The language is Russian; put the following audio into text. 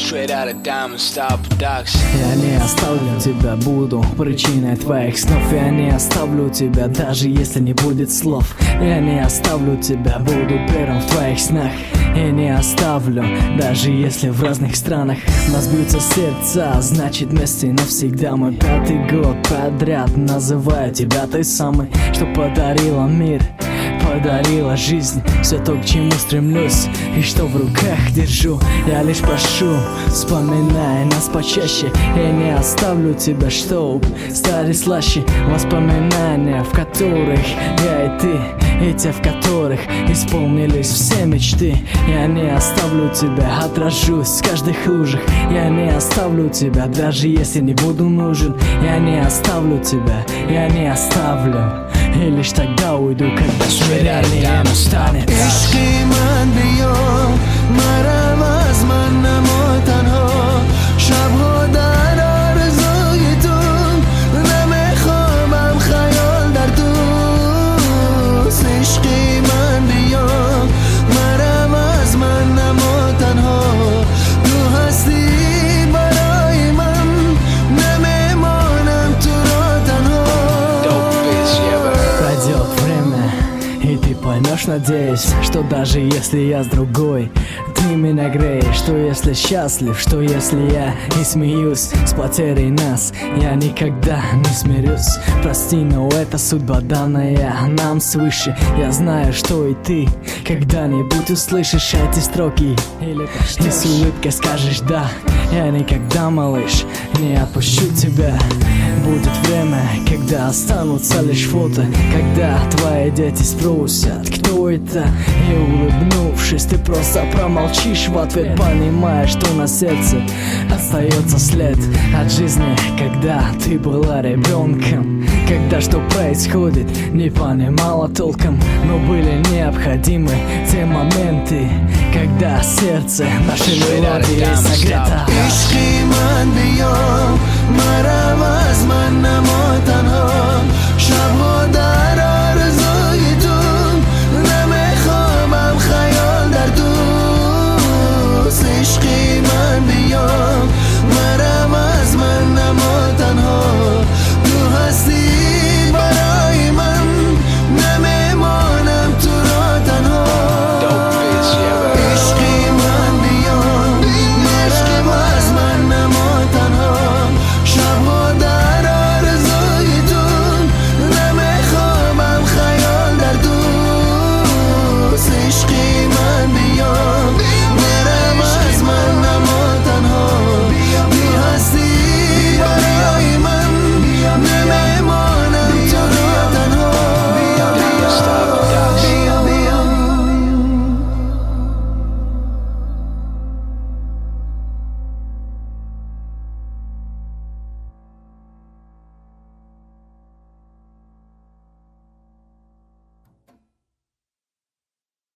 straight out of Diamond Style Productions. Я не оставлю тебя, буду причиной твоих снов. Я не оставлю тебя, даже если не будет слов. Я не оставлю тебя, буду первым в твоих снах. Я не оставлю, даже если в разных странах нас бьются сердца, значит вместе навсегда. Мой 5-й год подряд называю тебя той самой, что подарила мир, подарила жизнь, все то, к чему стремлюсь и что в руках держу. Я лишь прошу, вспоминай нас почаще. Я не оставлю тебя, чтоб стали слаще воспоминания, в которых я и ты, и те, в которых исполнились все мечты. Я не оставлю тебя, отражусь в каждых лужах. Я не оставлю тебя, даже если не буду нужен. Я не оставлю тебя, я не оставлю. И лишь тогда уйду, когда смирением устанет. عشقی من بیا مرم از من نما تنها شبها در آرزوی تو نمیخوامم خیال در دوست عشقی من بیا مرم از من نما تنها تو هستی برای من نمیمانم تو را تنها. Пройдет время, и ты поймешь, надеюсь, что даже если я с другой, ты меня греешь. Что если счастлив, что если я не смеюсь с потерей нас, я никогда не смирюсь. Прости, но это судьба данная нам свыше. Я знаю, что и ты когда-нибудь услышишь эти строки и с улыбкой скажешь да. Я никогда, малыш, не отпущу тебя. Будет время, когда останутся лишь фото, когда твои дети спросят, кто это, и улыбнувшись, ты просто промолчишь в ответ, понимая, что на сердце остается след от жизни, когда ты была ребенком. Когда что происходит, не понимала толком, но были необходимы те моменты, когда сердце нашей мелодии согрето. عشقی من بیا مرم از من نما تنها شبها در